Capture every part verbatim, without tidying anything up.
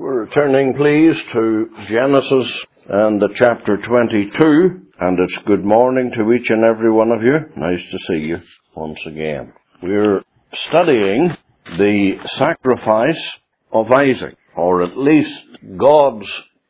We're turning, please, to Genesis and the chapter twenty-two, and it's good morning to each and every one of you. Nice to see you once again. We're studying the sacrifice of Isaac, or at least God's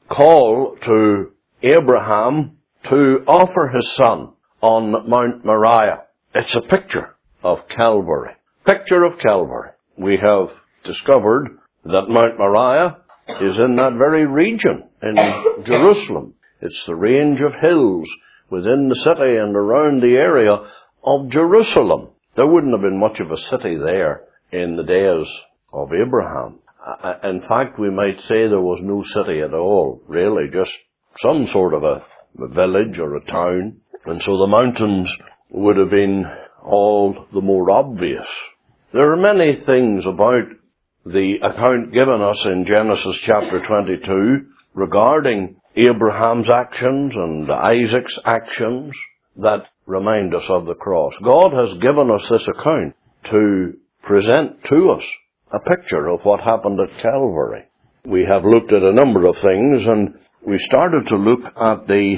call to Abraham to offer his son on Mount Moriah. It's a picture of Calvary. Picture of Calvary. We have discovered that Mount Moriah is in that very region in Jerusalem. It's the range of hills within the city and around the area of Jerusalem. There wouldn't have been much of a city there in the days of Abraham. In fact, we might say there was no city at all, really, just some sort of a village or a town. And so the mountains would have been all the more obvious. There are many things about the account given us in Genesis chapter twenty-two regarding Abraham's actions and Isaac's actions that remind us of the cross. God has given us this account to present to us a picture of what happened at Calvary. We have looked at a number of things, and we started to look at the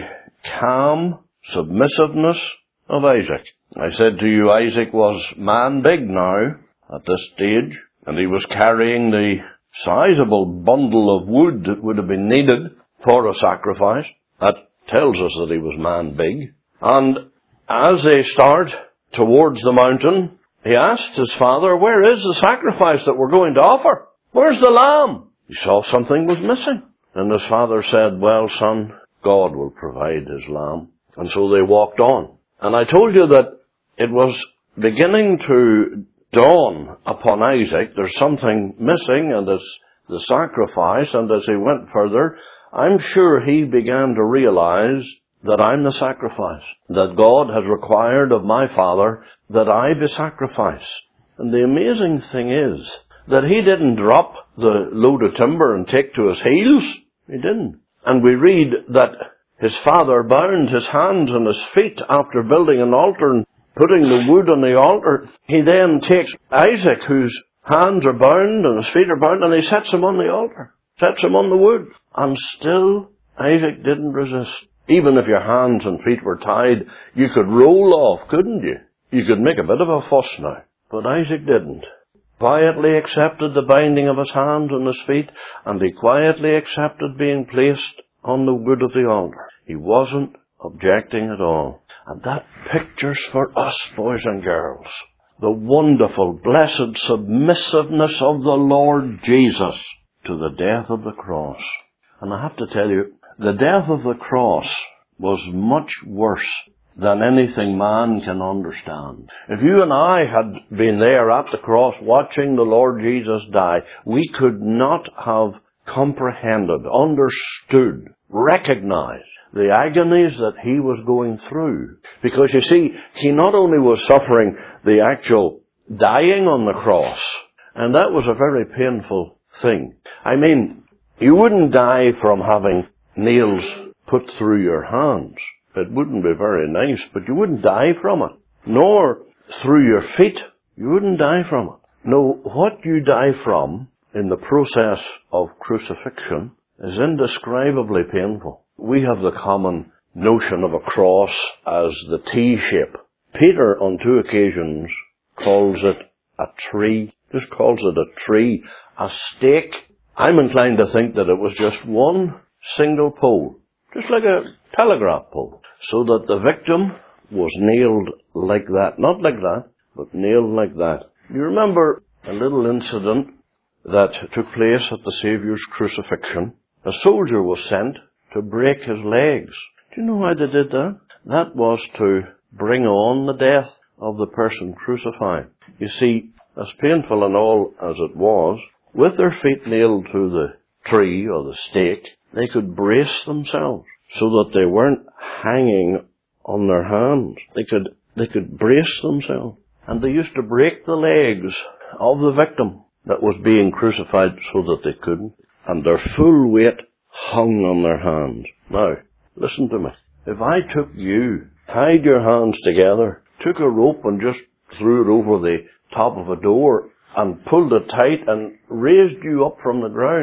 calm submissiveness of Isaac. I said to you, Isaac was man big now at this stage, and he was carrying the sizable bundle of wood that would have been needed for a sacrifice. That tells us that he was man big. And as they start towards the mountain, he asked his father, where is the sacrifice that we're going to offer? Where's the lamb? He saw something was missing. And his father said, well, son, God will provide his lamb. And so they walked on. And I told you that it was beginning to dawn upon Isaac, there's something missing, and it's the sacrifice. And as he went further, I'm sure he began to realize that I'm the sacrifice, that God has required of my father that I be sacrificed. And the amazing thing is that he didn't drop the load of timber and take to his heels. He didn't. And we read that his father bound his hands and his feet after building an altar and putting the wood on the altar. He then takes Isaac, whose hands are bound and his feet are bound, and he sets him on the altar, sets him on the wood. And still, Isaac didn't resist. Even if your hands and feet were tied, you could roll off, couldn't you? You could make a bit of a fuss now. But Isaac didn't. Quietly accepted the binding of his hands and his feet, and he quietly accepted being placed on the wood of the altar. He wasn't objecting at all. And that pictures for us, boys and girls, the wonderful, blessed submissiveness of the Lord Jesus to the death of the cross. And I have to tell you, the death of the cross was much worse than anything man can understand. If you and I had been there at the cross watching the Lord Jesus die, we could not have comprehended, understood, recognized the agonies that he was going through. Because you see, he not only was suffering the actual dying on the cross, and that was a very painful thing. I mean, you wouldn't die from having nails put through your hands. It wouldn't be very nice, but you wouldn't die from it. Nor through your feet. You wouldn't die from it. No, what you die from in the process of crucifixion is indescribably painful. We have the common notion of a cross as the T-shape. Peter, on two occasions, calls it a tree. Just calls it a tree. A stake. I'm inclined to think that it was just one single pole. Just like a telegraph pole. So that the victim was nailed like that. Not like that, but nailed like that. You remember a little incident that took place at the Saviour's crucifixion. A soldier was sent to break his legs. Do you know why they did that? That was to bring on the death of the person crucified. You see, as painful and all as it was, with their feet nailed to the tree or the stake, they could brace themselves so that they weren't hanging on their hands. They could, they could brace themselves. And they used to break the legs of the victim that was being crucified so that they couldn't. And their full weight hung on their hands. Now, listen to me. If I took you, tied your hands together, took a rope and just threw it over the top of a door and pulled it tight and raised you up from the ground,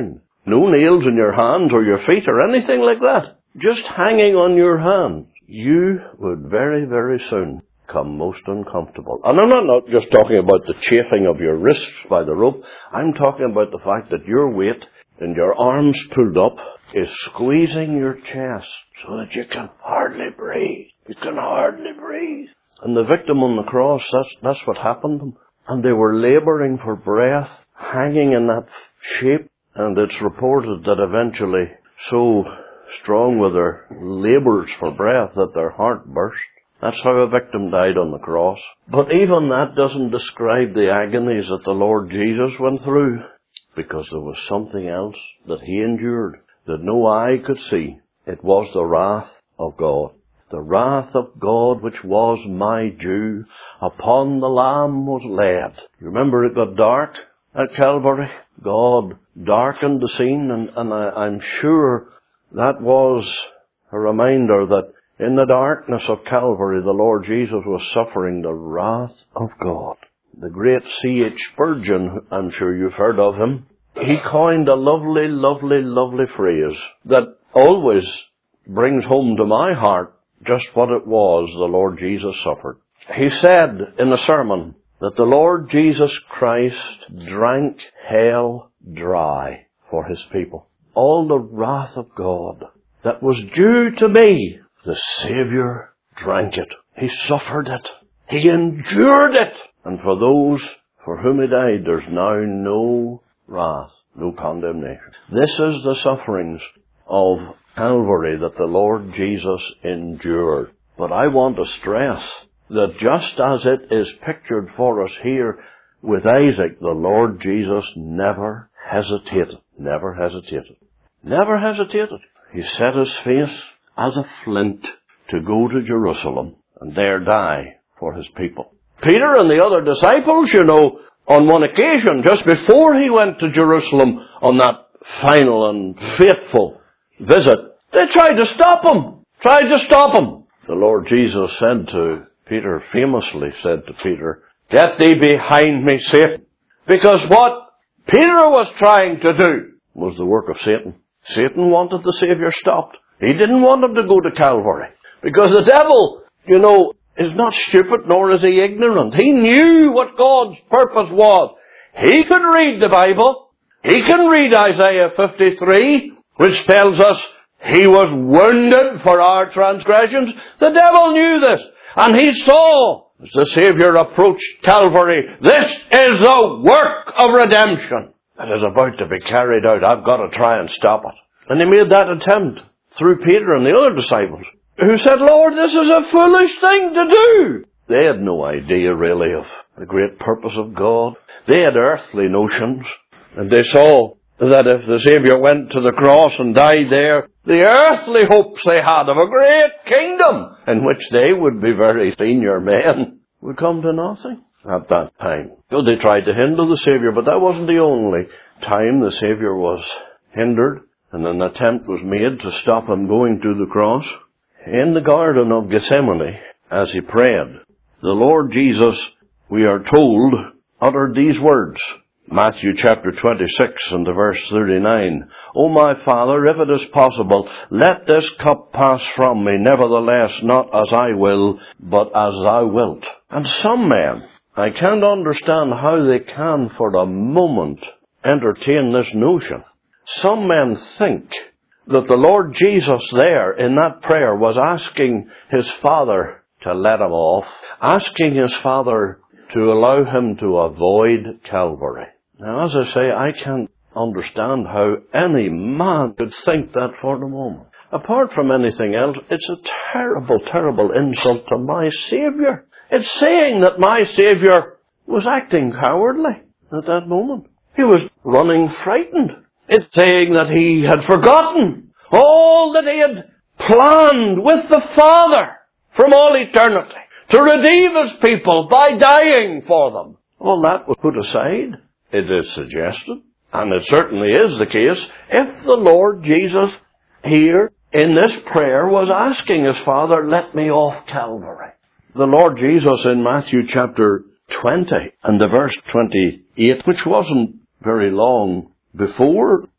No nails in your hands or your feet or anything like that. Just hanging on your hands. You would very, very soon become most uncomfortable. And I'm not, not just talking about the chafing of your wrists by the rope. I'm talking about the fact that your weight and your arms pulled up is squeezing your chest so that you can hardly breathe. You can hardly breathe. And the victim on the cross, that's, that's what happened to them. And they were laboring for breath, hanging in that shape. And it's reported that eventually, so strong were their labors for breath that their heart burst. That's how a victim died on the cross. But even that doesn't describe the agonies that the Lord Jesus went through, because there was something else that he endured that no eye could see. It was the wrath of God. The wrath of God which was my due upon the Lamb was laid. You remember it got dark at Calvary? God darkened the scene, and, and I, I'm sure that was a reminder that in the darkness of Calvary, the Lord Jesus was suffering the wrath of God. The great C H Spurgeon, I'm sure you've heard of him, he coined a lovely, lovely, lovely phrase that always brings home to my heart just what it was the Lord Jesus suffered. He said in a sermon that the Lord Jesus Christ drank hell dry for his people. All the wrath of God that was due to me, the Savior drank it. He suffered it. He endured it. And for those for whom he died, there's now no wrath, no condemnation. This is the sufferings of Calvary that the Lord Jesus endured. But I want to stress that just as it is pictured for us here with Isaac, the Lord Jesus never hesitated. Never hesitated. Never hesitated. He set his face as a flint to go to Jerusalem and there die for his people. Peter and the other disciples, you know, on one occasion, just before he went to Jerusalem on that final and fateful visit, they tried to stop him. Tried to stop him. The Lord Jesus said to Peter, famously said to Peter, "Get thee behind me, Satan." Because what Peter was trying to do was the work of Satan. Satan wanted the Savior stopped. He didn't want him to go to Calvary. Because the devil, you know, is not stupid, nor is he ignorant. He knew what God's purpose was. He could read the Bible. He can read Isaiah fifty-three, which tells us he was wounded for our transgressions. The devil knew this. And he saw, as the Savior approached Calvary, this is the work of redemption that is about to be carried out. I've got to try and stop it. And he made that attempt through Peter and the other disciples, who said, "Lord, this is a foolish thing to do." They had no idea, really, of the great purpose of God. They had earthly notions, and they saw that if the Savior went to the cross and died there, the earthly hopes they had of a great kingdom in which they would be very senior men would come to nothing at that time. So they tried to hinder the Savior, but that wasn't the only time the Savior was hindered, and an attempt was made to stop him going to the cross. In the Garden of Gethsemane, as he prayed, the Lord Jesus, we are told, uttered these words. Matthew chapter twenty-six and the verse thirty-nine. "O my Father, if it is possible, let this cup pass from me. Nevertheless, not as I will, but as thou wilt." And some men, I can't understand how they can for a moment entertain this notion. Some men think that the Lord Jesus there in that prayer was asking his Father to let him off, asking his Father to allow him to avoid Calvary. Now, as I say, I can't understand how any man could think that for the moment. Apart from anything else, it's a terrible, terrible insult to my Savior. It's saying that my Savior was acting cowardly at that moment. He was running frightened. It's saying that he had forgotten all that he had planned with the Father from all eternity to redeem his people by dying for them. All that was put aside. It is suggested, and it certainly is the case, if the Lord Jesus here in this prayer was asking his Father, "Let me off Calvary." The Lord Jesus in Matthew chapter twenty and the verse twenty-eight, which wasn't very long before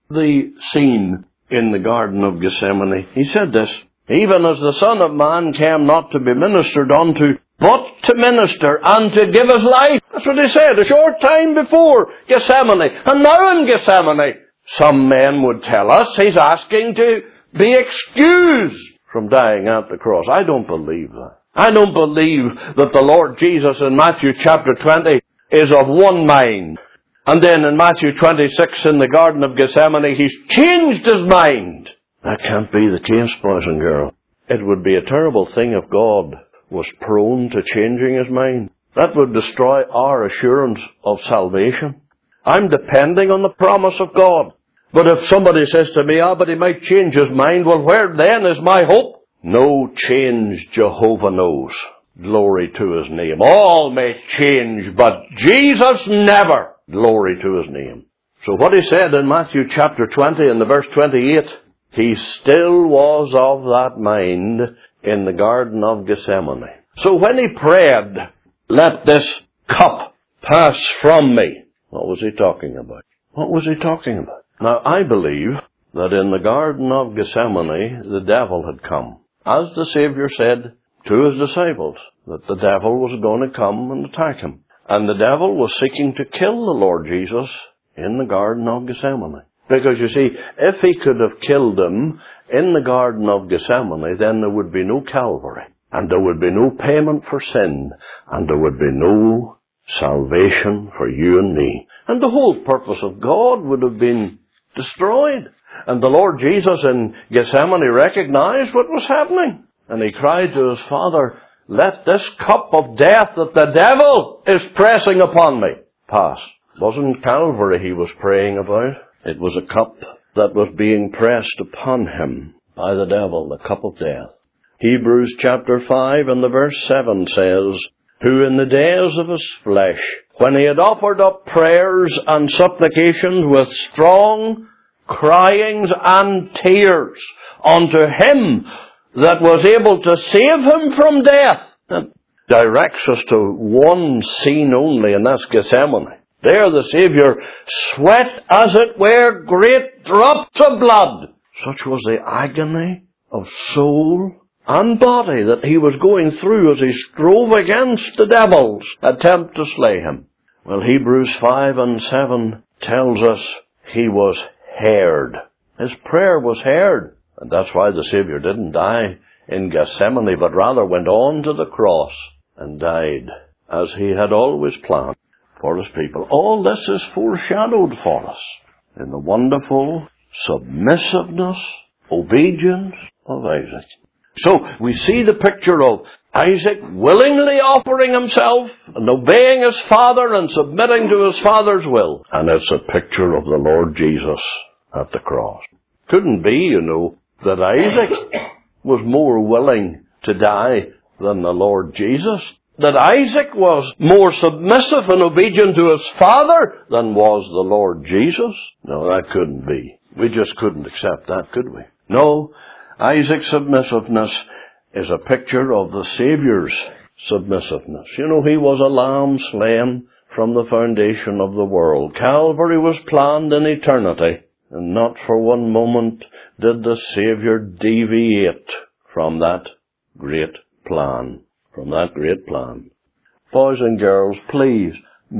the scene in the Garden of Gethsemane, he said this, "Even as the Son of Man came not to be ministered unto, but to minister and to give his life." That's what he said a short time before Gethsemane. And now in Gethsemane, some men would tell us he's asking to be excused from dying at the cross. I don't believe that. I don't believe that the Lord Jesus in Matthew chapter twenty is of one mind. And then in Matthew twenty-six in the Garden of Gethsemane, he's changed his mind. That can't be the case, boys and girls. It would be a terrible thing if God was prone to changing his mind. That would destroy our assurance of salvation. I'm depending on the promise of God. But if somebody says to me, ah, but he might change his mind, well, where then is my hope? No change Jehovah knows. Glory to his name. All may change, but Jesus never. Glory to his name. So what he said in Matthew chapter twenty and the verse twenty-eight, he still was of that mind in the Garden of Gethsemane. So when he prayed, "Let this cup pass from me," what was he talking about? What was he talking about? Now, I believe that in the Garden of Gethsemane, the devil had come. As the Savior said to his disciples, that the devil was going to come and attack him. And the devil was seeking to kill the Lord Jesus in the Garden of Gethsemane. Because, you see, if he could have killed him in the Garden of Gethsemane, then there would be no Calvary. And there would be no payment for sin. And there would be no salvation for you and me. And the whole purpose of God would have been destroyed. And the Lord Jesus in Gethsemane recognized what was happening. And he cried to his Father, "Let this cup of death that the devil is pressing upon me pass." It wasn't Calvary he was praying about. It was a cup that was being pressed upon him by the devil, the cup of death. Hebrews chapter five and the verse seven says, "Who in the days of his flesh, when he had offered up prayers and supplications with strong cryings and tears unto him that was able to save him from death." That directs us to one scene only, and that's Gethsemane. There the Savior sweat, as it were, great drops of blood. Such was the agony of soul and body that he was going through as he strove against the devil's attempt to slay him. Well, Hebrews five and seven tells us he was heard. His prayer was heard. And that's why the Savior didn't die in Gethsemane, but rather went on to the cross and died as he had always planned for his people. All this is foreshadowed for us in the wonderful submissiveness, obedience of Isaac. So we see the picture of Isaac willingly offering himself and obeying his father and submitting to his father's will. And it's a picture of the Lord Jesus at the cross. Couldn't be, you know, that Isaac was more willing to die than the Lord Jesus. That Isaac was more submissive and obedient to his father than was the Lord Jesus. No, that couldn't be. We just couldn't accept that, could we? No, Isaac's submissiveness is a picture of the Savior's submissiveness. You know, he was a lamb slain from the foundation of the world. Calvary was planned in eternity, and not for one moment did the Savior deviate from that great plan. From that great plan. Boys and girls, please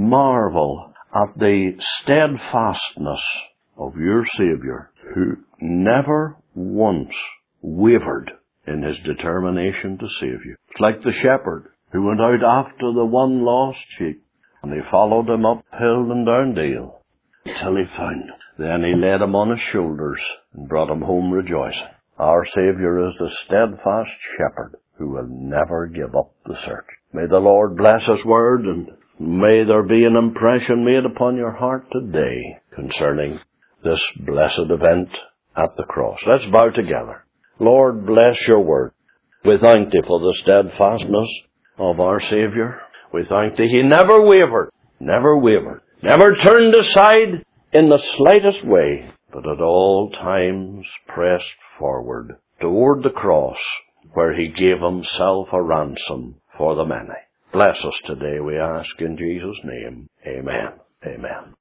marvel at the steadfastness of your Savior, who never once wavered in his determination to save you. It's like the shepherd who went out after the one lost sheep, and he followed him up hill and down dale till he found him. Then he laid him on his shoulders and brought him home rejoicing. Our Savior is the steadfast shepherd who will never give up the search. May the Lord bless his word, and may there be an impression made upon your heart today concerning this blessed event at the cross. Let's bow together. Lord, bless your word. We thank thee for the steadfastness of our Savior. We thank thee he never wavered, never wavered, never turned aside in the slightest way, but at all times pressed forward toward the cross, where he gave himself a ransom for the many. Bless us today, we ask in Jesus' name. Amen. Amen.